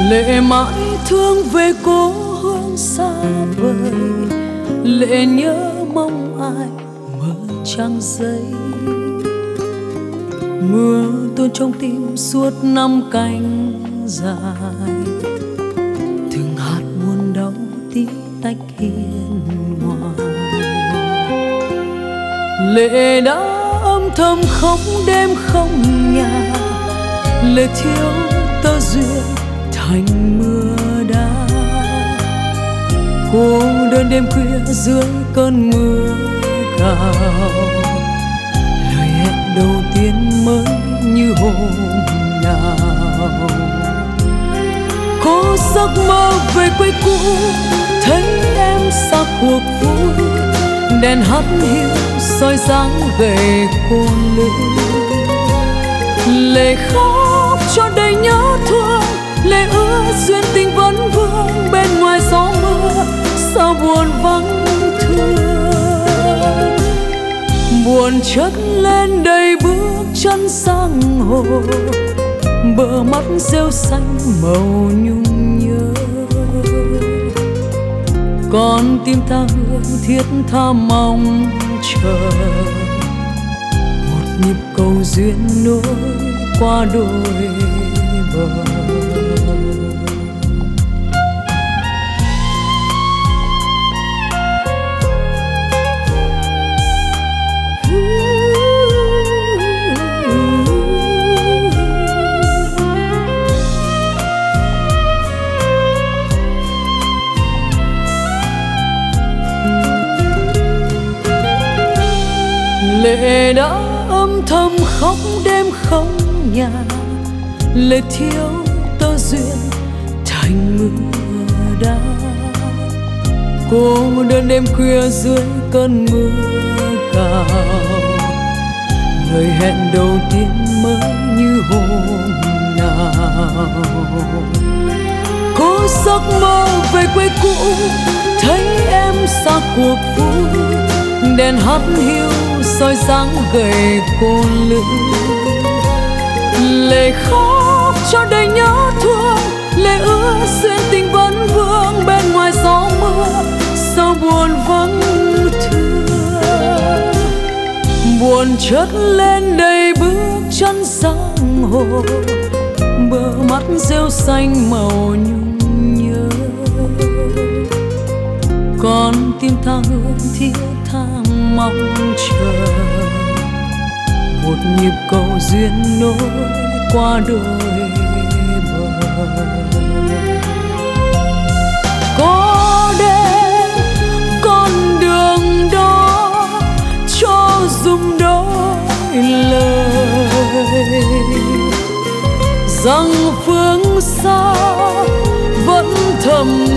Lệ mãi thương về cố hương xa vời, lệ nhớ mong ai mơ trăng giấy. Mưa tuôn trong tim suốt năm cánh dài, từng hạt buồn đau tí tách hiên ngoài. Lệ đã âm thầm khóc đêm không nhà, lệ thiếu tơ duyên thành mưa đá. Cô đơn đêm khuya dưới cơn mưa gào, lời hẹn đầu tiên mới như hôm nào. Có giấc mơ về quê cũ, thấy em xa cuộc vui, đèn hắt hiu soi dáng về cô nữ. Lệ khóc cho đầy nhớ thương, lệ ước duyên tình vẫn vương bên ngoài gió mưa. Sao buồn vắng thương, buồn chất lên đầy bước chân sang hồ, bờ mắt rêu xanh màu nhung nhớ. Con tim ta hương thiết tha mong chờ, một nhịp cầu duyên nối qua đôi bờ. Lệ đã âm thầm khóc đêm không nhà, lệ thiếu tơ duyên thành mưa đá. Cô đơn đêm khuya dưới cơn mưa gào, lời hẹn đầu tiên mới như hôm nào. Có giấc mơ về quê cũ, thấy em xa cuộc vui, đèn hắt hiu soi dáng gầy cô nữ. Lệ khóc cho đầy nhớ thương, lệ ước duyên tình vẫn vương bên ngoài gió mưa. Sao buồn vắng thương, buồn chất lên đầy bước chân sang hồ, bờ mắt rêu xanh màu nhung nhớ. Con tim ta hương thiết tha mong chờ, một nhịp cầu duyên nối qua đôi bờ. Có đến con đường đó cho dùng đôi lời, rằng phương xa vẫn thầm